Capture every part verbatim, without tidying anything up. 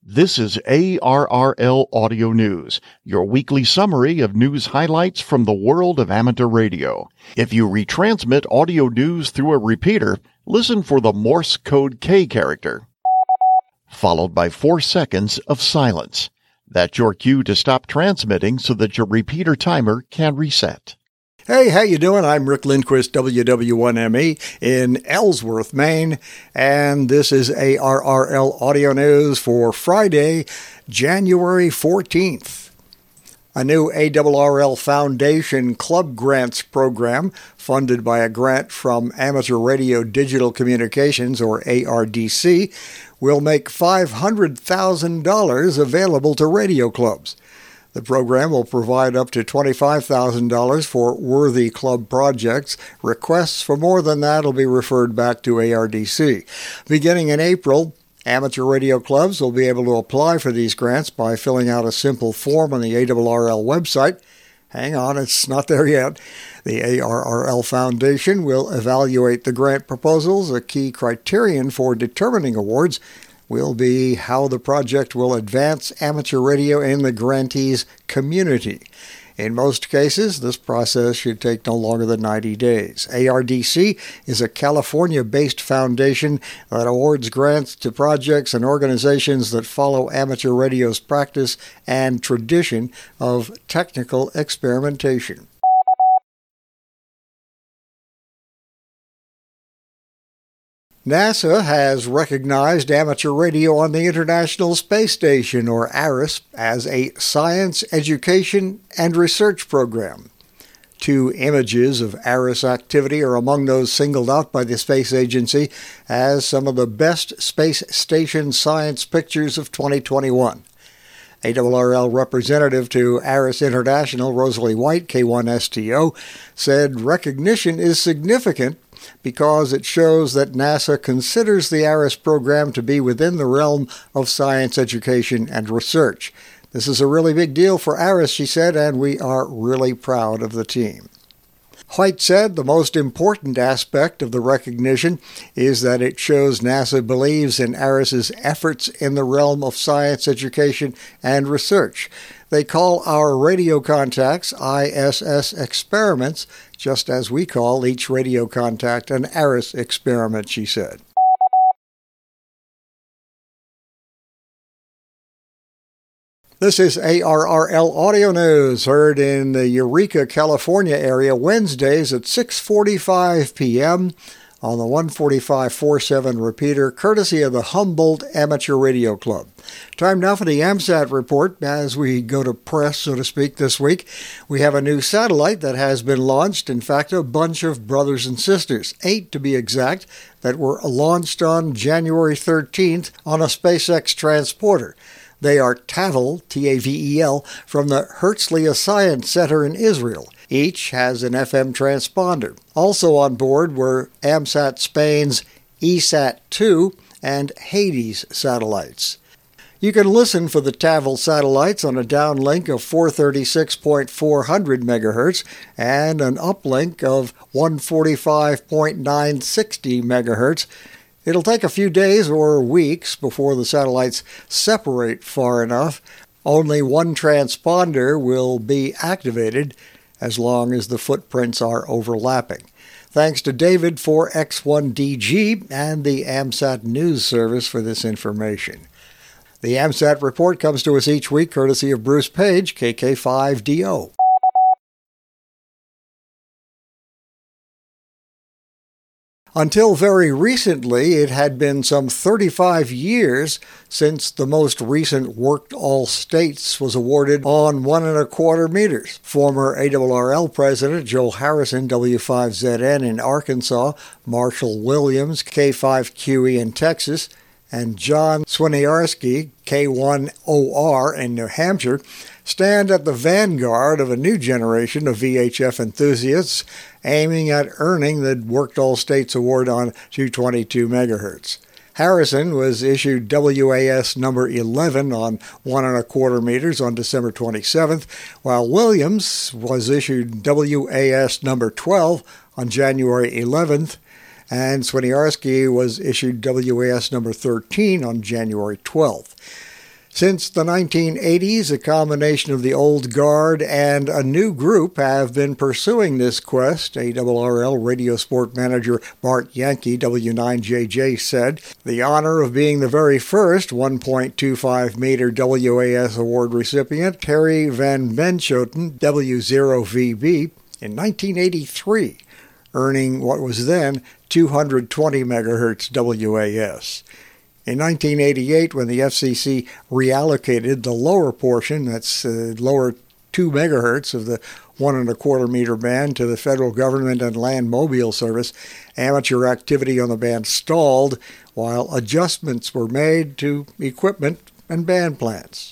This is A R R L Audio News, your weekly summary of news highlights from the world of amateur radio. If you retransmit audio news through a repeater, listen for the Morse code K character, followed by four seconds of silence. That's your cue to stop transmitting so that your repeater timer can reset. Hey, how you doing? I'm Rick Lindquist, W W one M E in Ellsworth, Maine, and this is A R R L Audio News for Friday, January fourteenth. A new A R R L Foundation Club Grants program, funded by a grant from Amateur Radio Digital Communications, or A R D C, will make five hundred thousand dollars available to radio clubs. The program will provide up to twenty-five thousand dollars for worthy club projects. Requests for more than that will be referred back to A R D C. Beginning in April, amateur radio clubs will be able to apply for these grants by filling out a simple form on the A R R L website. Hang on, it's not there yet. The A R R L Foundation will evaluate the grant proposals. A key criterion for determining awards will be how the project will advance amateur radio in the grantee's community. In most cases, this process should take no longer than ninety days. A R D C is a California-based foundation that awards grants to projects and organizations that follow amateur radio's practice and tradition of technical experimentation. NASA has recognized amateur radio on the International Space Station, or A R I S, as a science, education, and research program. Two images of A R I S activity are among those singled out by the Space Agency as some of the best space station science pictures of twenty twenty-one. A R R L representative to A R I S International, Rosalie White, K one S T O, said recognition is significant because it shows that NASA considers the A R I S program to be within the realm of science, education, and research. This is a really big deal for A R I S, she said, and we are really proud of the team. White said the most important aspect of the recognition is that it shows NASA believes in A R I S's efforts in the realm of science, education, and research. They call our radio contacts I S S experiments, just as we call each radio contact an A R I S experiment, she said. This is A R R L Audio News, heard in the Eureka, California area Wednesdays at six forty-five p.m. on the one forty-five forty-seven repeater, courtesy of the Humboldt Amateur Radio Club. Time now for the AMSAT report. As we go to press, so to speak, this week, we have a new satellite that has been launched. In fact, a bunch of brothers and sisters, eight to be exact, that were launched on January thirteenth on a SpaceX transporter. They are TAVEL, T A V E L, from the Herzliya Science Center in Israel. Each has an F M transponder. Also on board were AMSAT Spain's E SAT two and Hades satellites. You can listen for the TAVEL satellites on a downlink of four thirty-six point four hundred megahertz and an uplink of one forty-five point nine sixty megahertz. It'll take a few days or weeks before the satellites separate far enough. Only one transponder will be activated as long as the footprints are overlapping. Thanks to David for X one D G and the AMSAT News Service for this information. The AMSAT report comes to us each week courtesy of Bruce Page, K K five D O. Until very recently, it had been some thirty-five years since the most recent Worked All States was awarded on one and a quarter meters. Former A R R L President Joel Harrison, W five Z N in Arkansas, Marshall Williams, K five Q E in Texas, and John Swiniarski, K one O R in New Hampshire, stand at the vanguard of a new generation of V H F enthusiasts aiming at earning the Worked All States Award on two twenty-two megahertz. Harrison was issued W A S number eleven on one and a quarter meters on December twenty-seventh, while Williams was issued W A S number twelve on January eleventh, and Swiniarski was issued W A S number thirteen on January twelfth. Since the nineteen eighties, a combination of the old guard and a new group have been pursuing this quest, A R R L radio sport manager Bart Yankee, W nine J J, said. The honor of being the very first one point two five meter W A S award recipient, Terry Van Benschoten, W zero V B, in nineteen eighty-three, earning what was then two hundred twenty megahertz W A S. In nineteen eighty-eight, when the F C C reallocated the lower portion, that's uh, lower two megahertz of the one and a quarter meter band to the federal government and land mobile service, amateur activity on the band stalled while adjustments were made to equipment and band plans.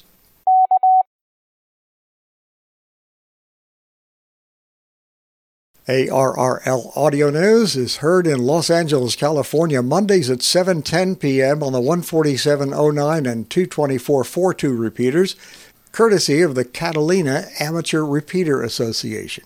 A R R L Audio News is heard in Los Angeles, California, Mondays at seven ten p.m. on the one forty-seven oh nine and two twenty-four forty-two repeaters, courtesy of the Catalina Amateur Repeater Association.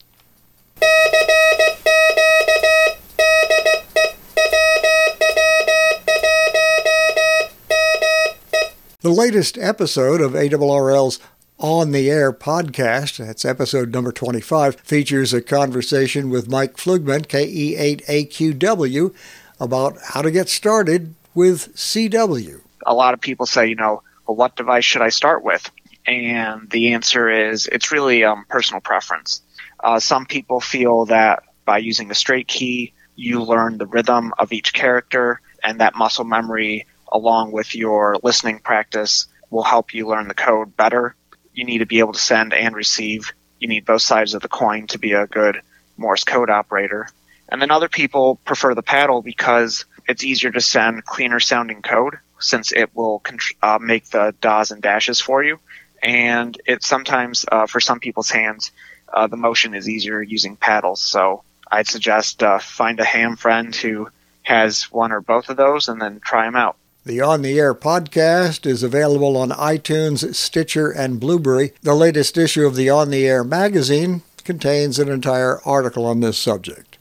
The latest episode of A R R L's On the Air podcast, that's episode number twenty-five, features a conversation with Mike Flugman, K E eight A Q W, about how to get started with C W. A lot of people say, you know, well, what device should I start with? And the answer is it's really um, personal preference. Uh, some people feel that by using a straight key, you learn the rhythm of each character, and that muscle memory, along with your listening practice, will help you learn the code better. You need to be able to send and receive. You need both sides of the coin to be a good Morse code operator. And then other people prefer the paddle because it's easier to send cleaner sounding code since it will uh, make the dahs and dashes for you. And it sometimes, uh, for some people's hands, uh, the motion is easier using paddles. So I'd suggest uh, find a ham friend who has one or both of those and then try them out. The On the Air podcast is available on iTunes, Stitcher, and Blueberry. The latest issue of the On the Air magazine contains an entire article on this subject.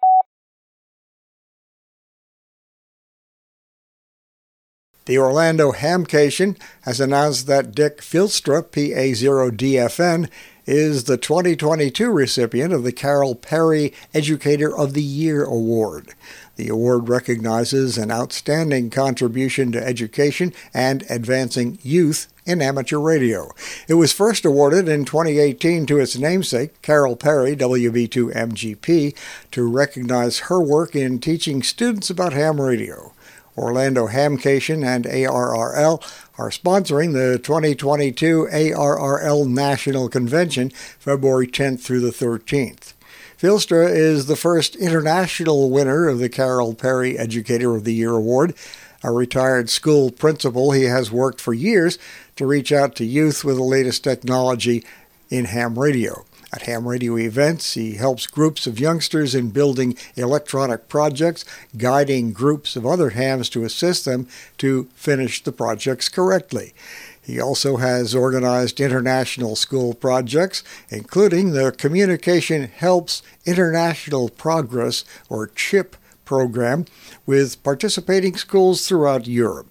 The Orlando Hamcation has announced that Dick Filstra, P A zero D F N, is the twenty twenty-two recipient of the Carol Perry Educator of the Year Award. The award recognizes an outstanding contribution to education and advancing youth in amateur radio. It was first awarded in twenty eighteen to its namesake, Carol Perry, W B two M G P, to recognize her work in teaching students about ham radio. Orlando Hamcation and A R R L are sponsoring the twenty twenty-two A R R L National Convention, February tenth through the thirteenth. Filstra is the first international winner of the Carol Perry Educator of the Year Award. A retired school principal, he has worked for years to reach out to youth with the latest technology in ham radio. At ham radio events, he helps groups of youngsters in building electronic projects, guiding groups of other hams to assist them to finish the projects correctly. He also has organized international school projects, including the Communication Helps International Progress, or CHIP, program, with participating schools throughout Europe.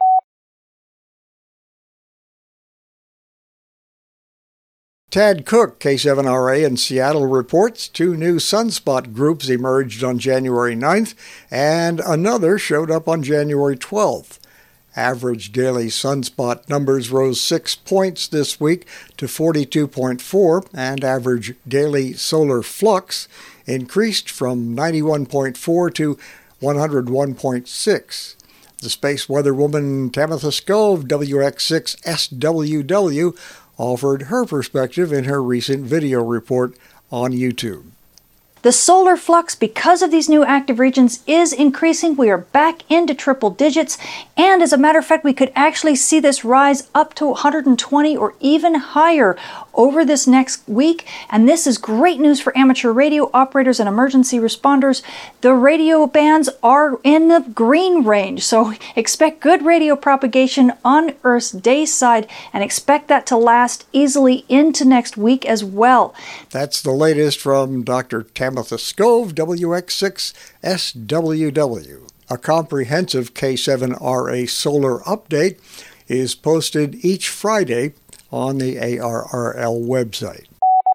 Tad Cook, K seven R A in Seattle, reports two new Sunspot groups emerged on January ninth, and another showed up on January twelfth. Average daily sunspot numbers rose six points this week to forty-two point four, and average daily solar flux increased from ninety-one point four to one hundred one point six. The space weather woman Tamitha Skov, W X six S W W, offered her perspective in her recent video report on YouTube. The solar flux, because of these new active regions, is increasing. We are back into triple digits, and as a matter of fact, we could actually see this rise up to one hundred twenty or even higher over this next week, and this is great news for amateur radio operators and emergency responders. The radio bands are in the green range, so expect good radio propagation on Earth's day side, and expect that to last easily into next week as well. That's the latest from Doctor Tamitha Skov, W X six S W W. A comprehensive K seven R A solar update is posted each Friday on the A R R L website.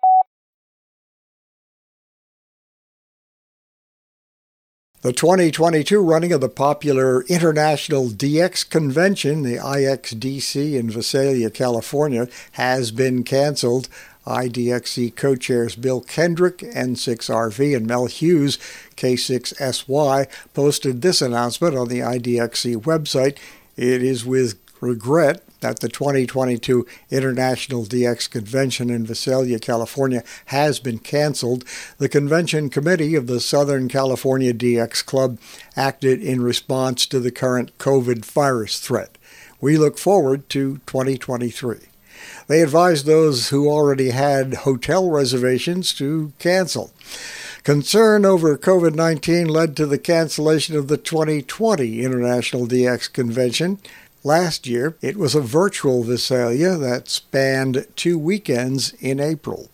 The twenty twenty-two running of the popular International D X Convention, the I X D C in Visalia, California, has been canceled. I D X C co-chairs Bill Kendrick, N six R V, and Mel Hughes, K six S Y, posted this announcement on the I D X C website. It is with regret that the twenty twenty-two International D X Convention in Visalia, California has been canceled. The convention committee of the Southern California D X Club acted in response to the current COVID virus threat. We look forward to twenty twenty-three. They advised those who already had hotel reservations to cancel. Concern over COVID nineteen led to the cancellation of the twenty twenty International D X Convention. Last year, it was a virtual Visalia that spanned two weekends in April.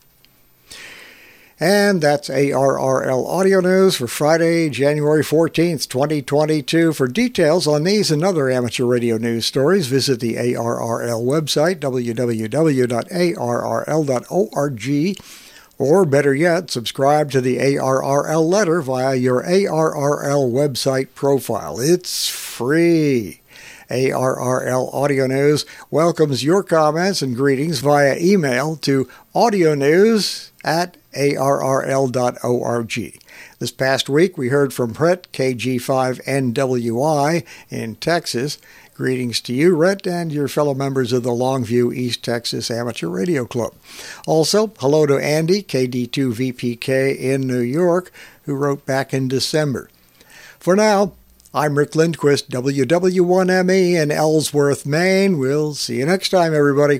And that's A R R L Audio News for Friday, January fourteenth, twenty twenty-two. For details on these and other amateur radio news stories, visit the A R R L website, w w w dot a r r l dot org, or better yet, subscribe to the A R R L letter via your A R R L website profile. It's free. A R R L Audio News welcomes your comments and greetings via email to audionews at a r r l dot org. This past week, we heard from Rhett, K G five N W I in Texas. Greetings to you, Rhett, and your fellow members of the Longview East Texas Amateur Radio Club. Also, hello to Andy, K D two V P K in New York, who wrote back in December. For now, I'm Rick Lindquist, W W one M E in Ellsworth, Maine. We'll see you next time, everybody.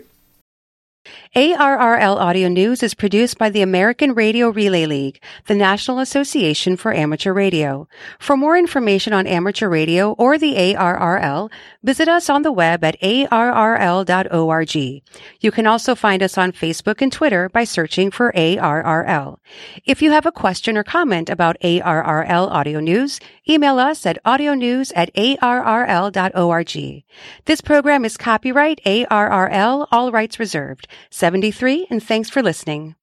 A R R L Audio News is produced by the American Radio Relay League, the National Association for Amateur Radio. For more information on amateur radio or the A R R L, visit us on the web at a r r l dot org. You can also find us on Facebook and Twitter by searching for A R R L. If you have a question or comment about A R R L Audio News, email us at audionews at a r r l dot org. This program is copyright A R R L, all rights reserved. seventy-three, and thanks for listening.